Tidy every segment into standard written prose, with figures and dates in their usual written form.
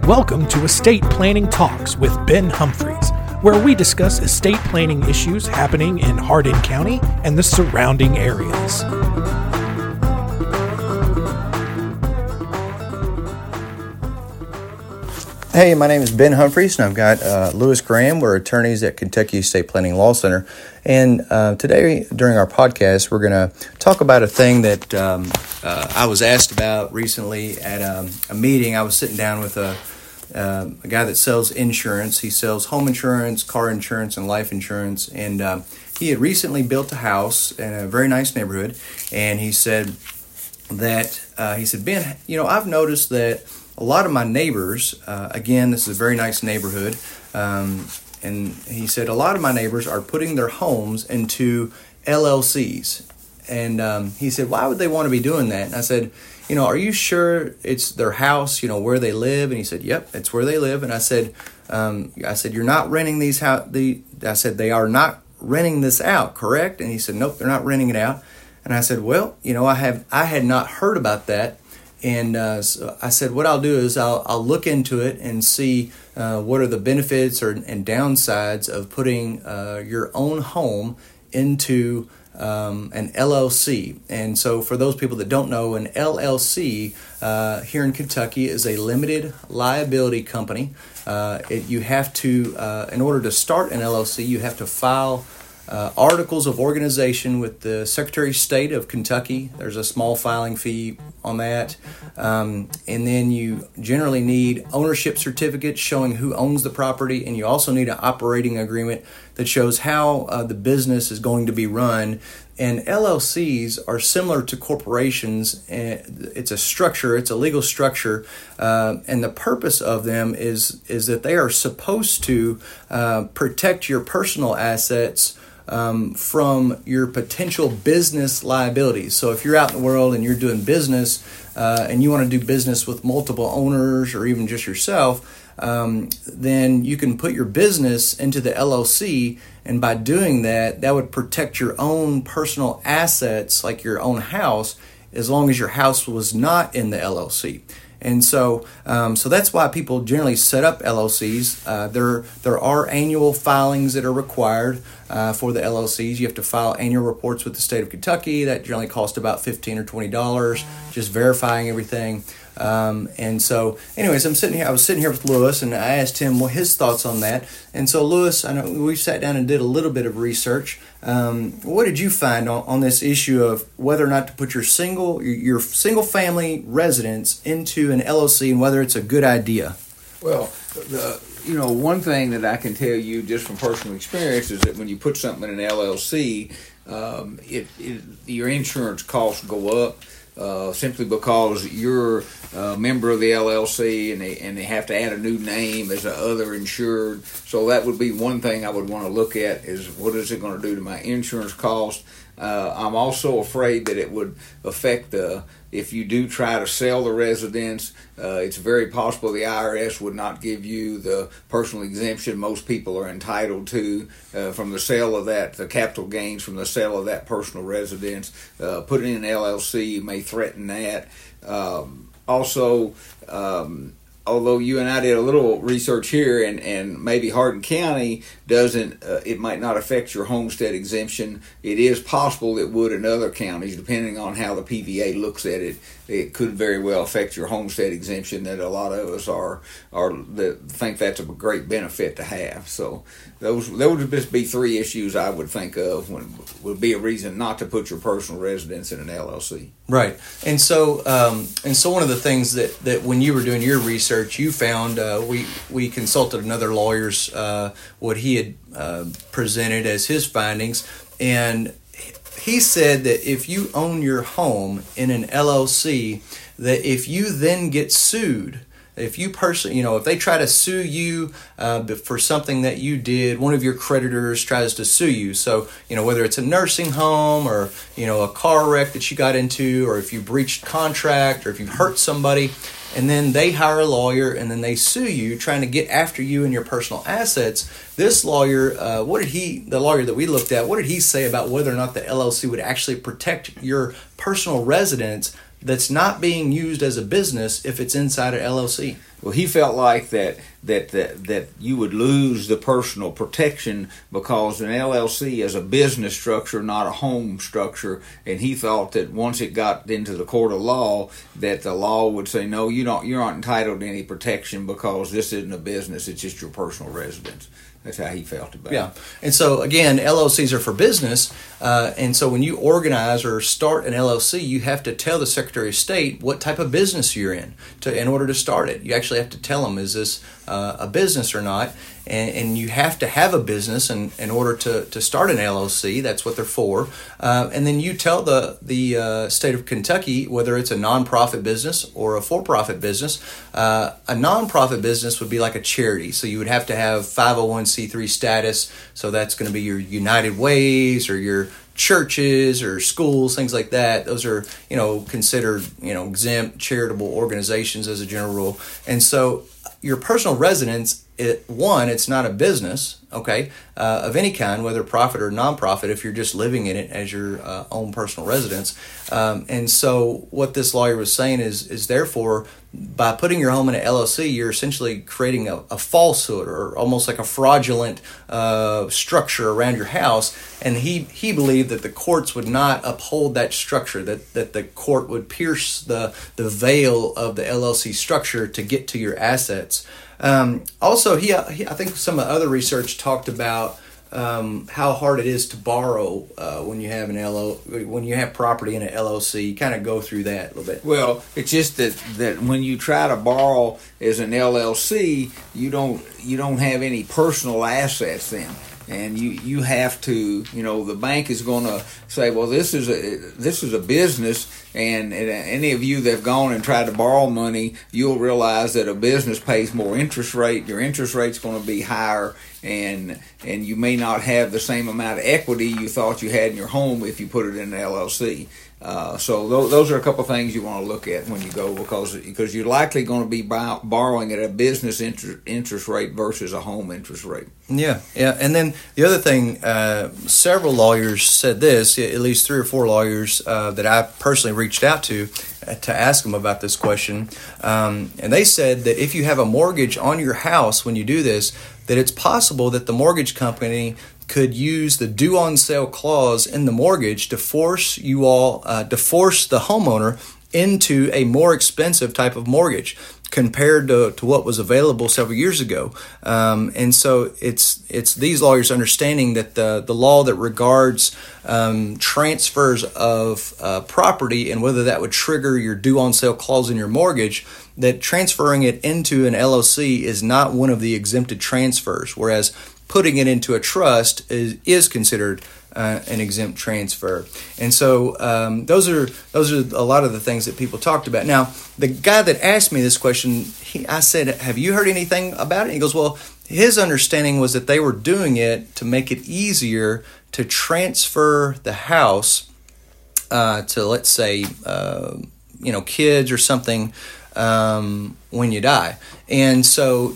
Welcome to Estate Planning Talks with Ben Humphreys, where we discuss estate planning issues happening in Hardin County and the surrounding areas. Hey, my name is Ben Humphreys, and I've got Lewis Graham. We're attorneys at Kentucky Estate Planning Law Center. And today, during our podcast, we're going to talk about a thing that I was asked about recently at a meeting. I was sitting down with a guy that sells insurance. He sells home insurance, car insurance, and life insurance. And he had recently built a house in a very nice neighborhood. And he said, Ben, I've noticed that a lot of my neighbors, again, this is a very nice neighborhood, and he said a lot of my neighbors are putting their homes into LLCs. And he said, why would they want to be doing that? And I said, are you sure it's their house, where they live? And he said, yep, it's where they live. And I said, you're not renting these I said, they are not renting this out, correct? And he said, nope, they're not renting it out. And I said, well, I had not heard about that. And so I said, what I'll do is I'll look into it and see what are the benefits and downsides of putting your own home into an LLC. And so for those people that don't know, an LLC here in Kentucky is a limited liability company. You have to, in order to start an LLC, you have to file articles of organization with the Secretary of State of Kentucky. There's a small filing fee on that. And then you generally need ownership certificates showing who owns the property. And you also need an operating agreement that shows how the business is going to be run. And LLCs are similar to corporations. It's a structure, it's a legal structure. And the purpose of them is that they are supposed to protect your personal assets from your potential business liabilities. So if you're out in the world and you're doing business and you want to do business with multiple owners or even just yourself, then you can put your business into the LLC, and by doing that, that would protect your own personal assets like your own house, as long as your house was not in the LLC. And so that's why people generally set up LLCs. There are annual filings that are required for the LLCs. You have to file annual reports with the state of Kentucky. That generally costs about $15 or $20, just verifying everything. And so, anyways, I was sitting here with Lewis, and I asked him his thoughts on that. And so, Lewis, I know we sat down and did a little bit of research. What did you find on this issue of whether or not to put your single family residence into an LLC, and whether it's a good idea? Well, one thing that I can tell you just from personal experience is that when you put something in an LLC, your insurance costs go up. Simply because you're a member of the LLC and they have to add a new name as a other insured. So that would be one thing I would want to look at is what is it going to do to my insurance cost. I'm also afraid that it would affect if you do try to sell the residence, it's very possible the IRS would not give you the personal exemption most people are entitled to from the sale of that, the capital gains from the sale of that personal residence. Putting in an LLC may threaten that. Although you and I did a little research here, and maybe Hardin County doesn't, it might not affect your homestead exemption. It is possible it would in other counties, depending on how the PVA looks at it. It could very well affect your homestead exemption. That a lot of us are that think that's a great benefit to have. So those would just be three issues I would think of would be a reason not to put your personal residence in an LLC. Right, and so one of the things that when you were doing your research, you found we consulted another lawyer's what he had presented as his findings, and he said that if you own your home in an LLC, that if you then get sued, if you personally, if they try to sue you for something that you did, one of your creditors tries to sue you. So, whether it's a nursing home or, a car wreck that you got into, or if you breached contract or if you hurt somebody, and then they hire a lawyer and then they sue you trying to get after you and your personal assets. This lawyer, the lawyer that we looked at, what did he say about whether or not the LLC would actually protect your personal residence that's not being used as a business if it's inside an LLC. Well, he felt like that you would lose the personal protection because an LLC is a business structure, not a home structure, and he thought that once it got into the court of law, that the law would say, no, you're not entitled to any protection because this isn't a business; it's just your personal residence. That's how he felt about it. Yeah. And so, again, LLCs are for business. And so when you organize or start an LLC, you have to tell the Secretary of State what type of business you're in order to start it. You actually have to tell them, is this a business or not? And you have to have a business in order to start an LLC. That's what they're for. And then you tell the state of Kentucky whether it's a nonprofit business or a for-profit business. A nonprofit business would be like a charity. So you would have to have 501c3 status. So that's going to be your United Ways or your churches or schools, things like that. Those are, considered, exempt charitable organizations as a general rule. And so your personal residence, it's not a business, of any kind, whether profit or nonprofit, if you're just living in it as your own personal residence. And so what this lawyer was saying is therefore, by putting your home in an LLC, you're essentially creating a falsehood or almost like a fraudulent structure around your house. And he believed that the courts would not uphold that structure, that the court would pierce the veil of the LLC structure to get to your assets. Also, I think some of the other research talked about how hard it is to borrow when you have when you have property in an LLC. Kind of go through that a little bit. Well, it's just that when you try to borrow as an LLC, you don't have any personal assets then. And you have to, the bank is going to say, well, this is a business, and any of you that have gone and tried to borrow money, you'll realize that a business pays more interest rate. Your interest rate's going to be higher, and you may not have the same amount of equity you thought you had in your home if you put it in an LLC. So those are a couple of things you want to look at when you go, because you're likely going to be borrowing at a business interest rate versus a home interest rate. Yeah. And then the other thing, several lawyers said this, at least 3 or 4 lawyers that I personally reached out to ask them about this question. And they said that if you have a mortgage on your house when you do this, that it's possible that the mortgage company could use the due on sale clause in the mortgage to force the homeowner into a more expensive type of mortgage compared to what was available several years ago. And so it's these lawyers understanding that the law that regards transfers of property and whether that would trigger your due on sale clause in your mortgage, that transferring it into an LLC is not one of the exempted transfers, whereas putting it into a trust is considered an exempt transfer. And so those are a lot of the things that people talked about. Now, the guy that asked me this question, I said, have you heard anything about it? He goes, well, his understanding was that they were doing it to make it easier to transfer the house to, let's say, kids or something when you die. And so,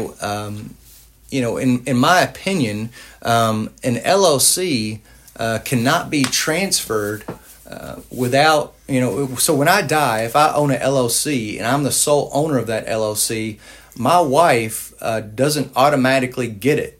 in my opinion, an LLC cannot be transferred without, so when I die, if I own an LLC and I'm the sole owner of that LLC, my wife doesn't automatically get it.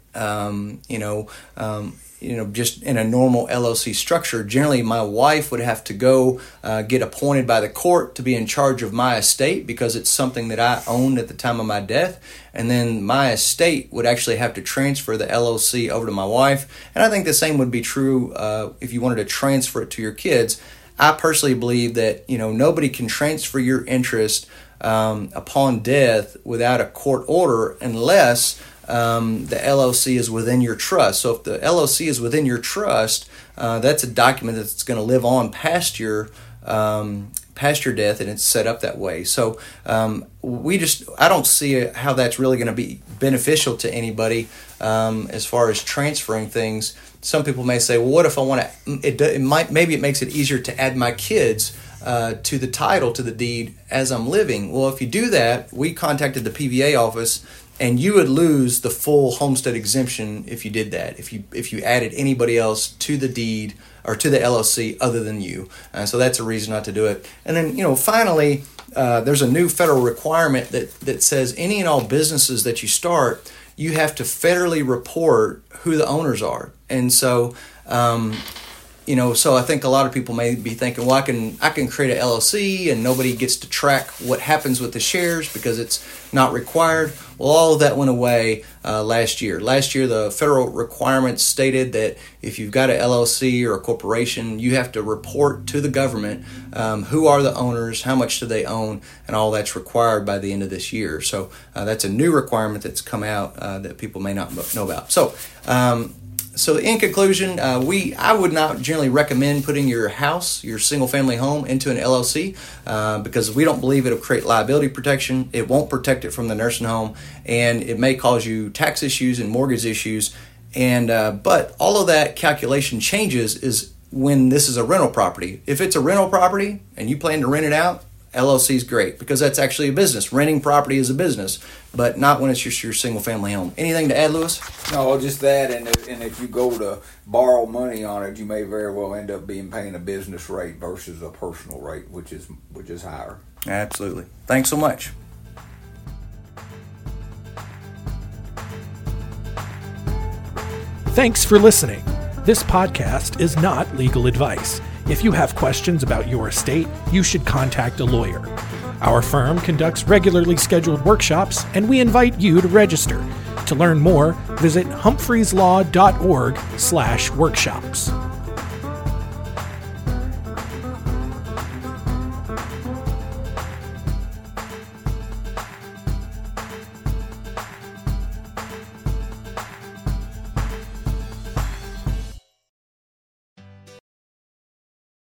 Just in a normal LLC structure, generally my wife would have to go get appointed by the court to be in charge of my estate because it's something that I owned at the time of my death. And then my estate would actually have to transfer the LLC over to my wife. And I think the same would be true if you wanted to transfer it to your kids. I personally believe that, nobody can transfer your interest upon death without a court order unless the LLC is within your trust. So if the LLC is within your trust, that's a document that's going to live on past your death, and it's set up that way. So I don't see how that's really going to be beneficial to anybody as far as transferring things. Some people may say, well, what if I want to? Maybe it makes it easier to add my kids to the title, to the deed as I'm living. Well, if you do that, we contacted the PVA office, and you would lose the full homestead exemption if you did that. If you added anybody else to the deed or to the LLC other than you, so that's a reason not to do it. And then finally, there's a new federal requirement that says any and all businesses that you start, you have to federally report who the owners are. And so, so I think a lot of people may be thinking, well, I can create an LLC and nobody gets to track what happens with the shares because it's not required. Well, all of that went away last year. Last year, the federal requirements stated that if you've got an LLC or a corporation, you have to report to the government who are the owners, how much do they own, and all that's required by the end of this year. So that's a new requirement that's come out that people may not know about. So in conclusion, I would not generally recommend putting your house, your single-family home, into an LLC because we don't believe it'll create liability protection. It won't protect it from the nursing home, and it may cause you tax issues and mortgage issues. And but all of that calculation changes is when this is a rental property. If it's a rental property and you plan to rent it out, LLC is great because that's actually a business. Renting property is a business, but not when it's just your single-family home. Anything to add, Lewis? No, just that. And if you go to borrow money on it, you may very well end up paying a business rate versus a personal rate, which is higher. Absolutely. Thanks so much. Thanks for listening. This podcast is not legal advice. If you have questions about your estate, you should contact a lawyer. Our firm conducts regularly scheduled workshops, and we invite you to register. To learn more, visit humphreyslaw.org/workshops.